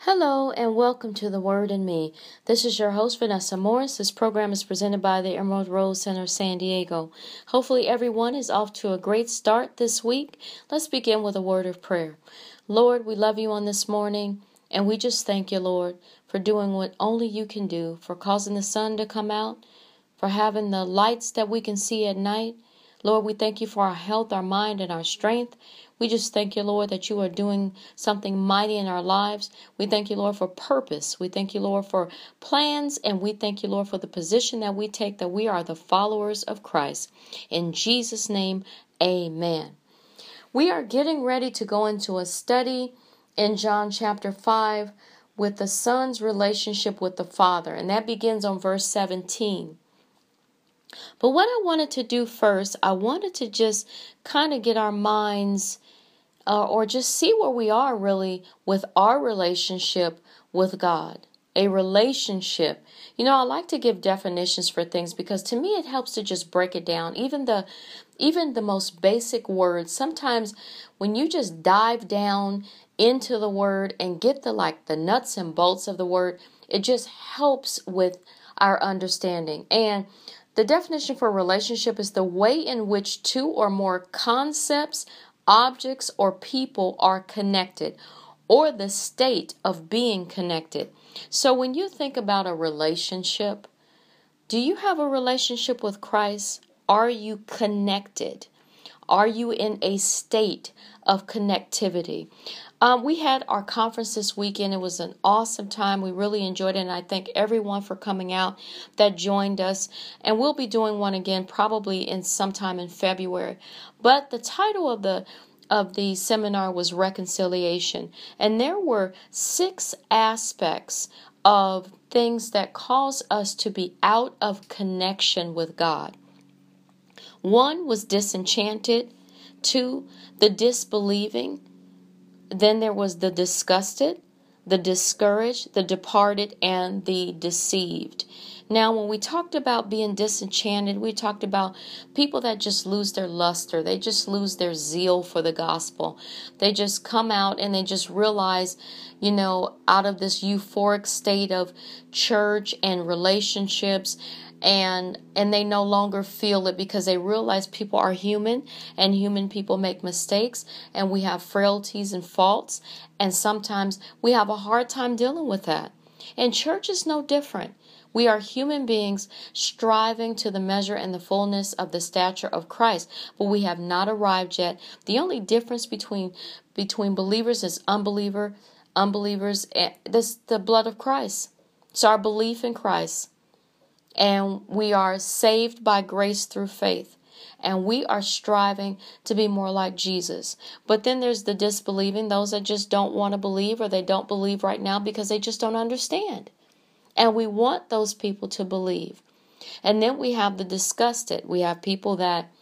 Hello and welcome to The Word in Me. This is your host, Vanessa Morris. This program is presented by the Emerald Rose Center of San Diego. Hopefully everyone is off to a great start this week. Let's begin with a word of prayer. Lord, we love you on this morning, and we just thank you, Lord, for doing what only you can do, for causing the sun to come out, for having the lights that we can see at night. Lord, we thank you for our health, our mind, and our strength. We just thank you, Lord, that you are doing something mighty in our lives. We thank you, Lord, for purpose. We thank you, Lord, for plans. And we thank you, Lord, for the position that we take, that we are the followers of Christ. In Jesus' name, amen. We are getting ready to go into a study in John chapter 5 with the Son's relationship with the Father. And that begins on verse 17. But what I wanted to do first, I wanted to just kind of get our minds or just see where we are really with our relationship with God. A relationship. You know, I like to give definitions for things because to me it helps to just break it down. Even the most basic words. Sometimes when you just dive down into the word and get the nuts and bolts of the word, it just helps with our understanding. And the definition for relationship is the way in which two or more concepts, objects, or people are connected, or the state of being connected. So when you think about a relationship, do you have a relationship with Christ? Are you connected? Are you in a state of connectivity? We had our conference this weekend. It was an awesome time. We really enjoyed it, and I thank everyone for coming out that joined us. And we'll be doing one again probably in sometime in February. But the title of the seminar was Reconciliation, and there were 6 aspects of things that cause us to be out of connection with God. 1 was disenchanted. 2, the disbelieving. Then there was the disgusted, the discouraged, the departed, and the deceived. Now, when we talked about being disenchanted, we talked about people that just lose their luster. They just lose their zeal for the gospel. They just come out and they just realize, out of this euphoric state of church and relationships, and they no longer feel it because they realize people are human and human people make mistakes and we have frailties and faults, and sometimes we have a hard time dealing with that. And church is no different. We are human beings striving to the measure and the fullness of the stature of Christ, but we have not arrived yet. The only difference between believers is unbelievers, and this the blood of Christ. It's our belief in Christ. And we are saved by grace through faith. And we are striving to be more like Jesus. But then there's the disbelieving, those that just don't want to believe, or they don't believe right now because they just don't understand. And we want those people to believe. And then we have the disgusted. We have people that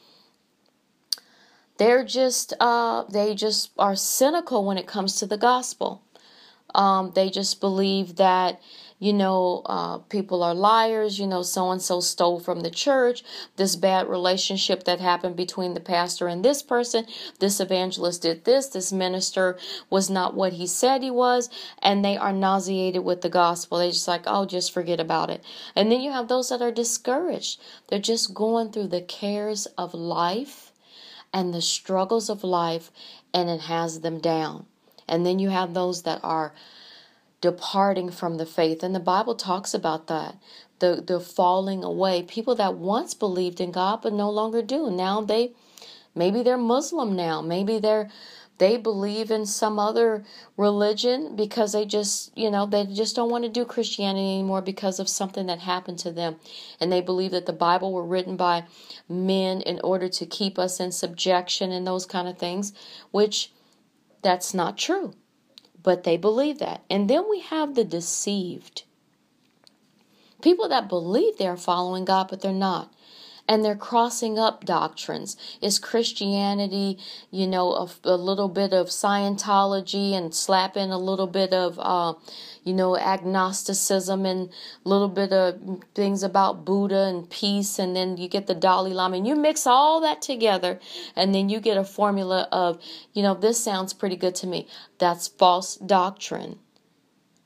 they just are cynical when it comes to the gospel. They just believe that, people are liars, so-and-so stole from the church, this bad relationship that happened between the pastor and this person, this evangelist did this minister was not what he said he was, and they are nauseated with the gospel. They're just like, oh, just forget about it. And then you have those that are discouraged. They're just going through the cares of life and the struggles of life, and it has them down. And then you have those that are departing from the faith. And the Bible talks about that. The falling away. People that once believed in God but no longer do. Now maybe they're Muslim now. Maybe they believe in some other religion because they just don't want to do Christianity anymore because of something that happened to them. And they believe that the Bible were written by men in order to keep us in subjection and those kind of things, which that's not true. But they believe that. And then we have the deceived. People that believe they're following God, but they're not. And they're crossing up doctrines. Is Christianity, a little bit of Scientology and slap in a little bit of, agnosticism and a little bit of things about Buddha and peace. And then you get the Dalai Lama and you mix all that together. And then you get a formula of, this sounds pretty good to me. That's false doctrine.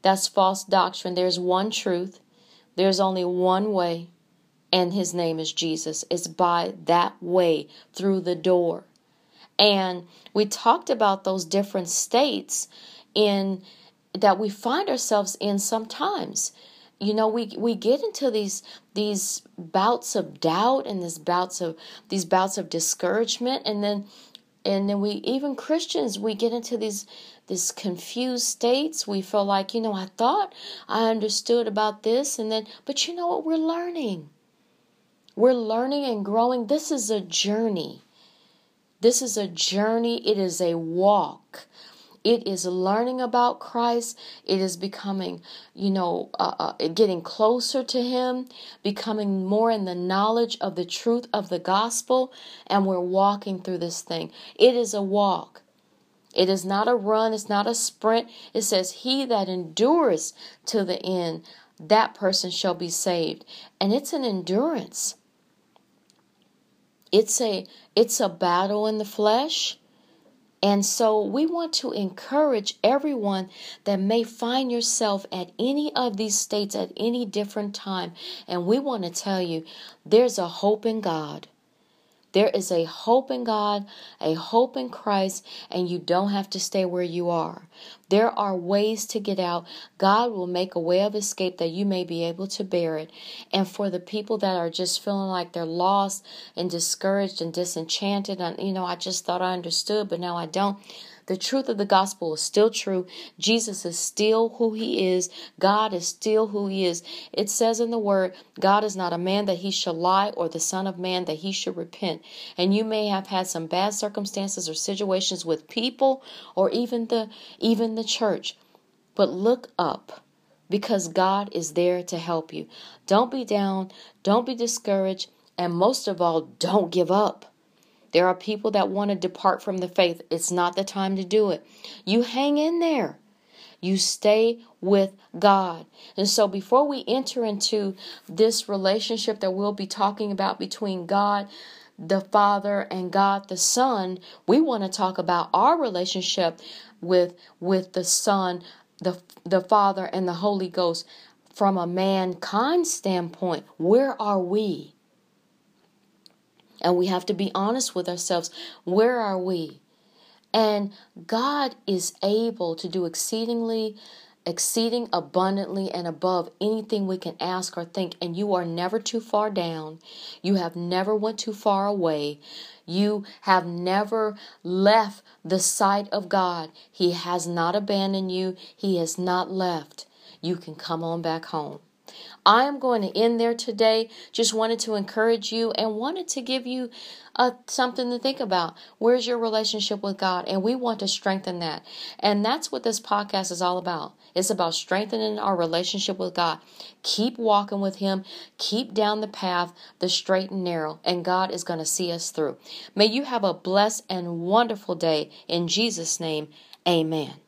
That's false doctrine. There's one truth. There's only one way, and his name is Jesus. It's by that way, through the door. And we talked about those different states in that we find ourselves in sometimes. You know, we get into these bouts of doubt and these bouts of discouragement, and then we, even Christians, we get into these confused states. We feel like, I thought I understood about this, but you know what? We're learning. We're learning and growing. This is a journey. This is a journey. It is a walk. It is learning about Christ. It is becoming, getting closer to him, becoming more in the knowledge of the truth of the gospel. And we're walking through this thing. It is a walk. It is not a run. It's not a sprint. It says, he that endures to the end, that person shall be saved. And it's an endurance. It's a battle in the flesh. And so we want to encourage everyone that may find yourself at any of these states at any different time. And we want to tell you, there's a hope in God. There is a hope in God, a hope in Christ, and you don't have to stay where you are. There are ways to get out. God will make a way of escape that you may be able to bear it. And for the people that are just feeling like they're lost and discouraged and disenchanted, and I just thought I understood, but now I don't. The truth of the gospel is still true. Jesus is still who he is. God is still who he is. It says in the word, God is not a man that he shall lie, or the son of man that he should repent. And you may have had some bad circumstances or situations with people, or even the church. But look up, because God is there to help you. Don't be down. Don't be discouraged. And most of all, don't give up. There are people that want to depart from the faith. It's not the time to do it. You hang in there. You stay with God. And so before we enter into this relationship that we'll be talking about between God the Father and God the Son, we want to talk about our relationship with the Son, the Father, and the Holy Ghost from a mankind standpoint. Where are we? And we have to be honest with ourselves. Where are we? And God is able to do exceeding abundantly and above anything we can ask or think. And you are never too far down. You have never went too far away. You have never left the sight of God. He has not abandoned you. He has not left. You can come on back home. I am going to end there today. Just wanted to encourage you and wanted to give you something to think about. Where's your relationship with God? And we want to strengthen that. And that's what this podcast is all about. It's about strengthening our relationship with God. Keep walking with him. Keep down the path, the straight and narrow. And God is going to see us through. May you have a blessed and wonderful day. In Jesus' name, amen.